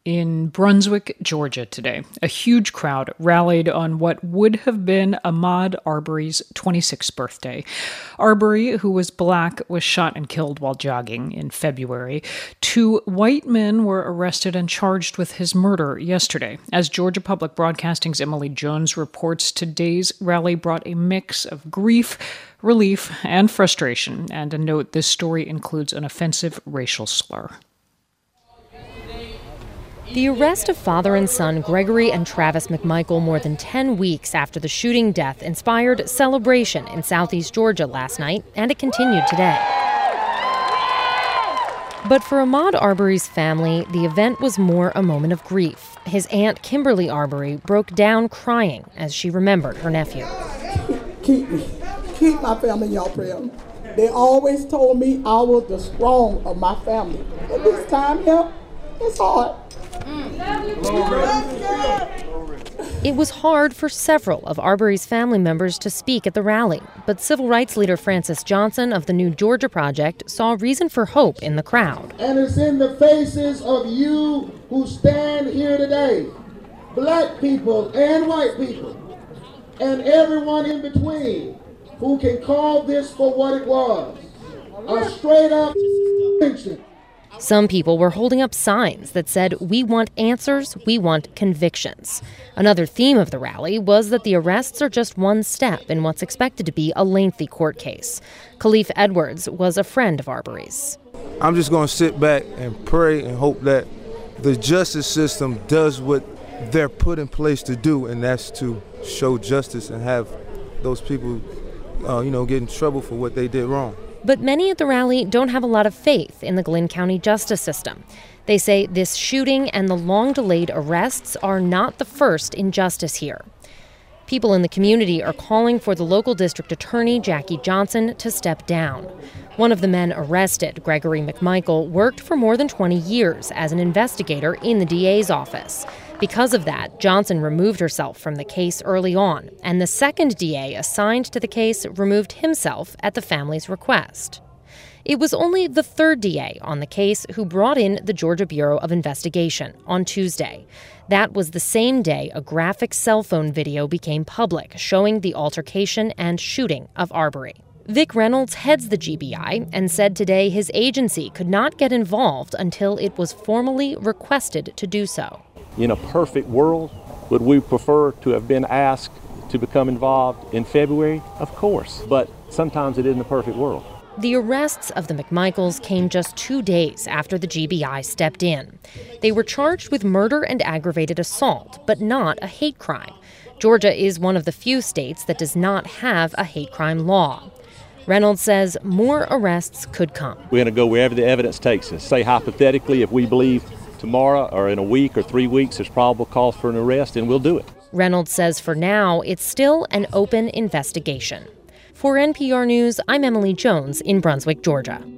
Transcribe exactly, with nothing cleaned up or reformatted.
In Brunswick, Georgia today, a huge crowd rallied on what would have been Ahmaud Arbery's twenty-sixth birthday. Arbery, who was black, was shot and killed while jogging in February. Two white men were arrested and charged with his murder yesterday. As Georgia Public Broadcasting's Emily Jones reports, today's rally brought a mix of grief, relief, and frustration. And a note, this story includes an offensive racial slur. The arrest of father and son Gregory and Travis McMichael more than ten weeks after the shooting death inspired celebration in southeast Georgia last night, and it continued today. But for Ahmaud Arbery's family, the event was more a moment of grief. His aunt Kimberly Arbery broke down crying as she remembered her nephew. Keep me, keep my family in your prayers. They always told me I was the strong of my family. But this time here, it's hard. It was hard for several of Arbery's family members to speak at the rally, but civil rights leader Francis Johnson of the New Georgia Project saw reason for hope in the crowd. And it's in the faces of you who stand here today, black people and white people, and everyone in between, who can call this for what it was, a straight-up extinction. Some people were holding up signs that said, "We want answers, we want convictions." Another theme of the rally was that the arrests are just one step in what's expected to be a lengthy court case. Khalif Edwards was a friend of Arbery's. I'm just going to sit back and pray and hope that the justice system does what they're put in place to do, and that's to show justice and have those people, uh, you know, get in trouble for what they did wrong. But many at the rally don't have a lot of faith in the Glynn County justice system. They say this shooting and the long-delayed arrests are not the first injustice here. People in the community are calling for the local district attorney, Jackie Johnson, to step down. One of the men arrested, Gregory McMichael, worked for more than twenty years as an investigator in the D A's office. Because of that, Johnson removed herself from the case early on, and the second D A assigned to the case removed himself at the family's request. It was only the third D A on the case who brought in the Georgia Bureau of Investigation on Tuesday. That was the same day a graphic cell phone video became public showing the altercation and shooting of Arbery. Vic Reynolds heads the G B I and said today his agency could not get involved until it was formally requested to do so. In a perfect world, would we prefer to have been asked to become involved in February? Of course, but sometimes it isn't a perfect world. The arrests of the McMichaels came just two days after the G B I stepped in. They were charged with murder and aggravated assault, but not a hate crime. Georgia is one of the few states that does not have a hate crime law. Reynolds says more arrests could come. We're going to go wherever the evidence takes us. Say hypothetically, if we believe tomorrow or in a week or three weeks there's probable cause for an arrest, and we'll do it. Reynolds says for now, it's still an open investigation. For N P R News, I'm Emily Jones in Brunswick, Georgia.